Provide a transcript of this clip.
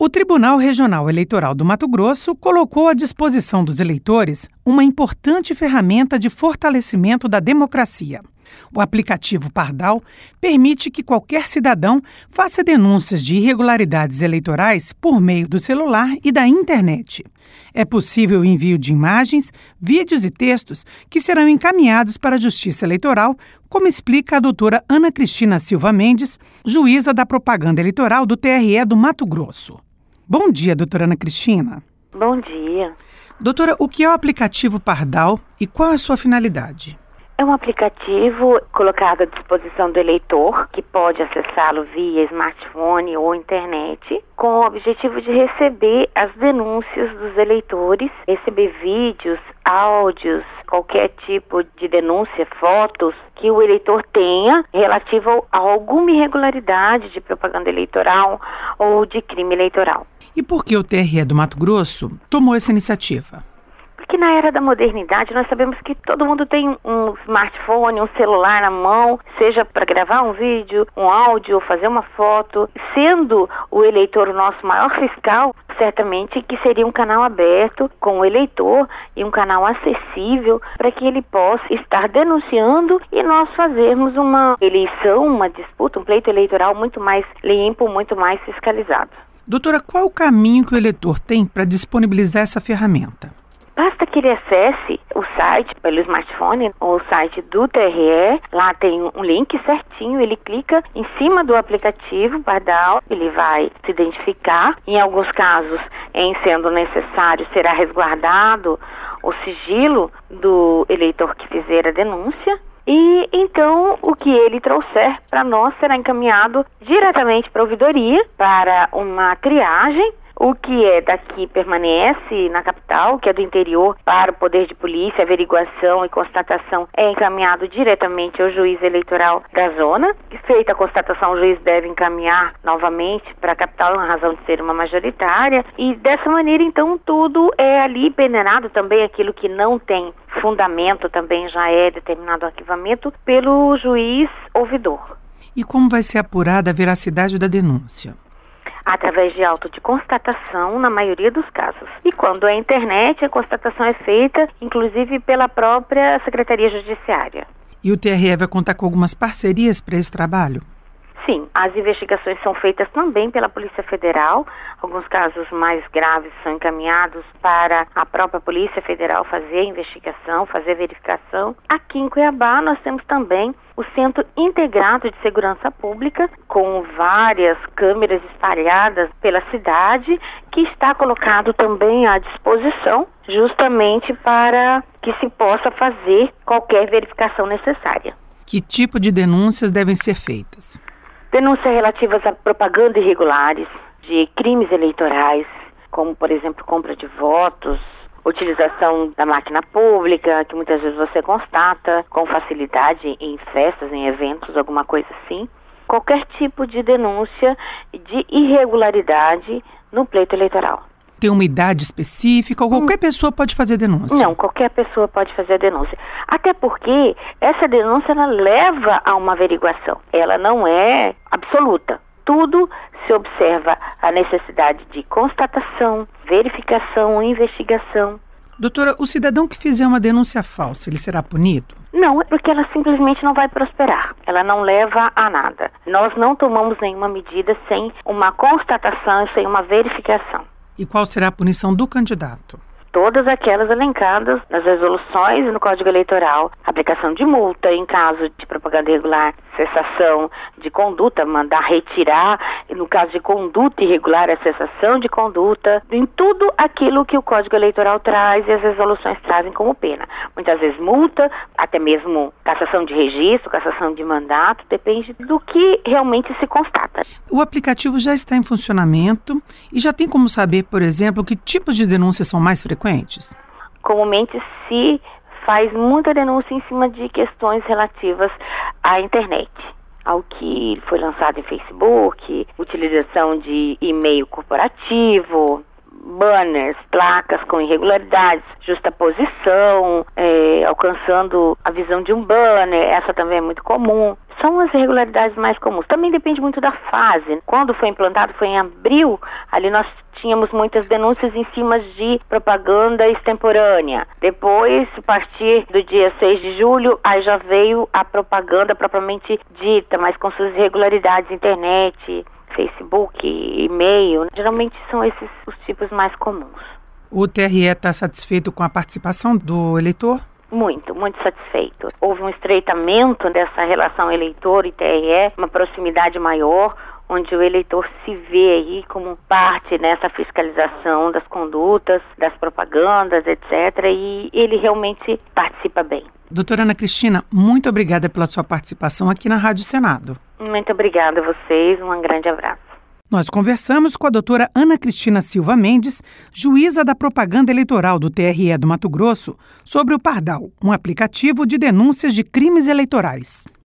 O Tribunal Regional Eleitoral do Mato Grosso colocou à disposição dos eleitores uma importante ferramenta de fortalecimento da democracia. O aplicativo Pardal permite que qualquer cidadão faça denúncias de irregularidades eleitorais por meio do celular e da internet. É possível o envio de imagens, vídeos e textos que serão encaminhados para a Justiça Eleitoral, como explica a doutora Ana Cristina Silva Mendes, juíza da propaganda eleitoral do TRE do Mato Grosso. Bom dia, doutora Ana Cristina. Bom dia. Doutora, o que é o aplicativo Pardal e qual é a sua finalidade? É um aplicativo colocado à disposição do eleitor, que pode acessá-lo via smartphone ou internet, com o objetivo de receber as denúncias dos eleitores, receber vídeos, áudios, qualquer tipo de denúncia, fotos que o eleitor tenha relativo a alguma irregularidade de propaganda eleitoral ou de crime eleitoral. E por que o TRE do Mato Grosso tomou essa iniciativa? Porque na era da modernidade nós sabemos que todo mundo tem um smartphone, um celular na mão, seja para gravar um vídeo, um áudio, ou fazer uma foto. Sendo o eleitor o nosso maior fiscal, certamente que seria um canal aberto com o eleitor e um canal acessível para que ele possa estar denunciando e nós fazermos uma eleição, uma disputa, um pleito eleitoral muito mais limpo, muito mais fiscalizado. Doutora, qual é o caminho que o eleitor tem para disponibilizar essa ferramenta? Basta que ele acesse o site pelo smartphone, o site do TRE, lá tem um link certinho, ele clica em cima do aplicativo Pardal, ele vai se identificar, em alguns casos, em sendo necessário, será resguardado o sigilo do eleitor que fizer a denúncia, e então o que ele trouxer para nós será encaminhado diretamente para a ouvidoria, para uma triagem. O que é daqui permanece na capital, o que é do interior para o poder de polícia, averiguação e constatação é encaminhado diretamente ao juiz eleitoral da zona. Feita a constatação, o juiz deve encaminhar novamente para a capital, na razão de ser uma majoritária. E dessa maneira, então, tudo é ali peneirado, também aquilo que não tem fundamento também já é determinado arquivamento pelo juiz ouvidor. E como vai ser apurada a veracidade da denúncia? Através de auto de constatação, na maioria dos casos. E quando é internet, a constatação é feita, inclusive, pela própria Secretaria Judiciária. E o TRE vai contar com algumas parcerias para esse trabalho? Sim, as investigações são feitas também pela Polícia Federal. Alguns casos mais graves são encaminhados para a própria Polícia Federal fazer a investigação, fazer a verificação. Aqui em Cuiabá nós temos também o Centro Integrado de Segurança Pública, com várias câmeras espalhadas pela cidade, que está colocado também à disposição, justamente para que se possa fazer qualquer verificação necessária. Que tipo de denúncias devem ser feitas? Denúncias relativas a propaganda irregulares, de crimes eleitorais, como, por exemplo, compra de votos, utilização da máquina pública, que muitas vezes você constata com facilidade em festas, em eventos, alguma coisa assim. Qualquer tipo de denúncia de irregularidade no pleito eleitoral. Tem uma idade específica ou qualquer pessoa pode fazer denúncia? Não, qualquer pessoa pode fazer a denúncia. Até porque essa denúncia ela leva a uma averiguação. Ela não é absoluta. Tudo se observa a necessidade de constatação, verificação, investigação. Doutora, o cidadão que fizer uma denúncia falsa, ele será punido? Não, é porque ela simplesmente não vai prosperar. Ela não leva a nada. Nós não tomamos nenhuma medida sem uma constatação, sem uma verificação. E qual será a punição do candidato? Todas aquelas elencadas nas resoluções e no Código Eleitoral. Aplicação de multa em caso de propaganda irregular, cessação de conduta, mandar retirar, e no caso de conduta irregular, a cessação de conduta, em tudo aquilo que o Código Eleitoral traz e as resoluções trazem como pena. Muitas vezes multa, até mesmo cassação de registro, cassação de mandato, depende do que realmente se constata. O aplicativo já está em funcionamento e já tem como saber, por exemplo, que tipos de denúncias são mais frequentes? Comumente se faz muita denúncia em cima de questões relativas à internet, ao que foi lançado em Facebook, utilização de e-mail corporativo, banners, placas com irregularidades, justaposição, alcançando a visão de um banner, essa também é muito comum. são as irregularidades mais comuns. Também depende muito da fase. Quando foi implantado, foi em abril, ali nós tínhamos muitas denúncias em cima de propaganda extemporânea. Depois, a partir do dia 6 de julho, aí já veio a propaganda propriamente dita, mas com suas irregularidades, internet, Facebook, e-mail. Geralmente são esses os tipos mais comuns. O TRE está satisfeito com a participação do eleitor? Muito satisfeito. Houve um estreitamento dessa relação eleitor e TRE, uma proximidade maior, onde o eleitor se vê aí como parte nessa fiscalização das condutas, das propagandas, etc. E ele realmente participa bem. Doutora Ana Cristina, muito obrigada pela sua participação aqui na Rádio Senado. Muito obrigada a vocês, um grande abraço. Nós conversamos com a doutora Ana Cristina Silva Mendes, juíza da propaganda eleitoral do TRE do Mato Grosso, sobre o Pardal, um aplicativo de denúncias de crimes eleitorais.